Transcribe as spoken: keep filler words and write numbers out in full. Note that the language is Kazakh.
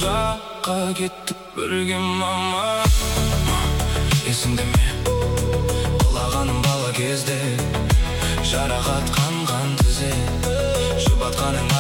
жаққа кеттік бірге мама. Есіңде ме құлағаным бала кезде, жарақат қанған тізе, жұбатқаның